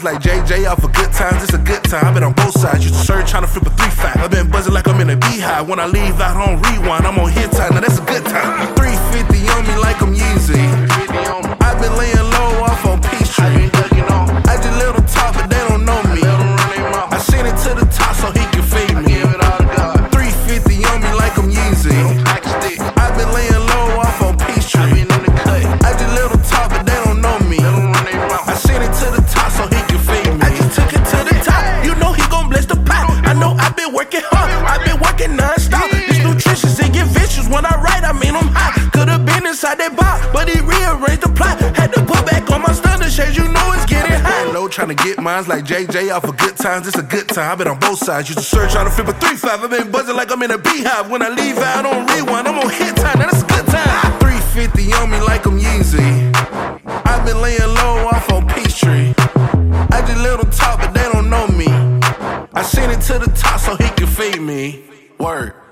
like JJ off of good times, it's a good time. I've been on both sides, used to search trying to flip a 3-5. I've been buzzing like I'm in a beehive. When I leave out on rewind, I'm on hit time, now that's a good time. 350 on me like I'm Yeezy. I've been laying low off on Peachtree. I just let them talk, but they don't know me. I sent it to the top so he can fade me. 350 on me like I'm Yeezy. I've been laying low off on Peachtree. I just let them talk, but they don't know me. I sent it to the top so he can fade me. I just took it to the top, you know he gon' bless the pot. I know I've been working hard, I've been working non-stop. It's nutritious, it get vicious when I write, I mean I'm hot. Could've been inside that box, but he rearranged the plot. Had to put back on my stunner shades, you know it's getting hot. Low trying to get mines like JJ off of good times, it's a good time. I've been on both sides, used to search trying to flip a 3-5. I've been buzzing like I'm in a beehive. When I leave out on rewind, I'm on hit time, now that's a good time. 350 on me like I'm Yeezy. I've been laying low off on Peachtree. I just let them talk, but they don't know me. I sent it to the top so he can fade me. Word.